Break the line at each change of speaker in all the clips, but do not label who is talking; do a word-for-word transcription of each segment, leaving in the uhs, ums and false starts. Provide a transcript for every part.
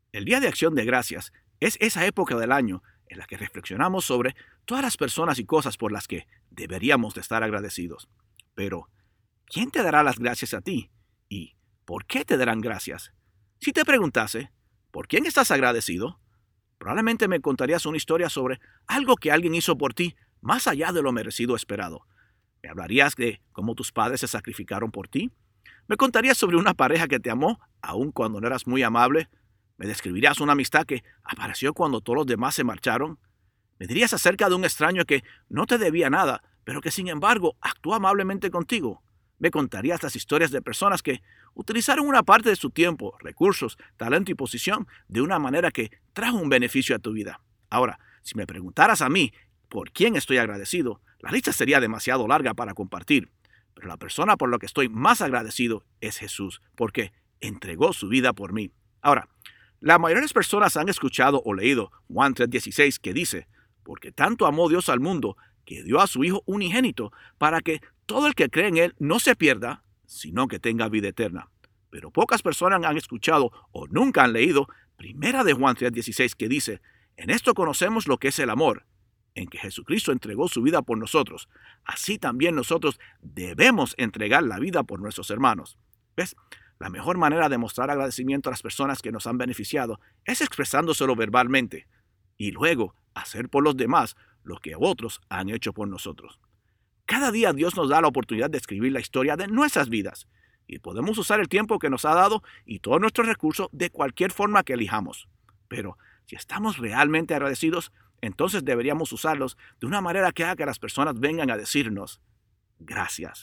El Día de Acción de Gracias es esa época del año en la que reflexionamos sobre todas las personas y cosas por las que deberíamos de estar agradecidos. Pero, ¿quién te dará las gracias a ti? ¿Y por qué te darán gracias? Si te preguntase, ¿por quién estás agradecido? Probablemente me contarías una historia sobre algo que alguien hizo por ti más allá de lo merecido o esperado. ¿Me hablarías de cómo tus padres se sacrificaron por ti? ¿Me contarías sobre una pareja que te amó aun cuando no eras muy amable? ¿Me describirías una amistad que apareció cuando todos los demás se marcharon? ¿Me dirías acerca de un extraño que no te debía nada, pero que sin embargo actuó amablemente contigo? ¿Me contarías las historias de personas que utilizaron una parte de su tiempo, recursos, talento y posición de una manera que trajo un beneficio a tu vida? Ahora, si me preguntaras a mí por quién estoy agradecido, la lista sería demasiado larga para compartir. Pero la persona por la que estoy más agradecido es Jesús, porque entregó su vida por mí. Ahora, la mayoría de las personas han escuchado o leído Juan tres dieciséis que dice, porque tanto amó Dios al mundo que dio a su Hijo unigénito para que todo el que cree en Él no se pierda, sino que tenga vida eterna. Pero pocas personas han escuchado o nunca han leído Primera de Juan tres dieciséis que dice, en esto conocemos lo que es el amor, en que Jesucristo entregó su vida por nosotros. Así también nosotros debemos entregar la vida por nuestros hermanos. ¿Ves? La mejor manera de mostrar agradecimiento a las personas que nos han beneficiado es expresándoselo verbalmente y luego hacer por los demás lo que otros han hecho por nosotros. Cada día Dios nos da la oportunidad de escribir la historia de nuestras vidas y podemos usar el tiempo que nos ha dado y todos nuestros recursos de cualquier forma que elijamos. Pero si estamos realmente agradecidos, entonces deberíamos usarlos de una manera que haga que las personas vengan a decirnos gracias.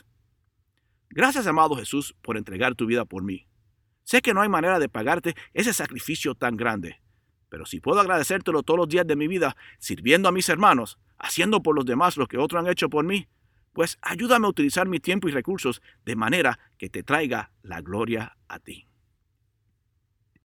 Gracias, amado Jesús, por entregar tu vida por mí. Sé que no hay manera de pagarte ese sacrificio tan grande, pero si puedo agradecértelo todos los días de mi vida, sirviendo a mis hermanos, haciendo por los demás lo que otros han hecho por mí, pues ayúdame a utilizar mi tiempo y recursos de manera que te traiga la gloria a ti.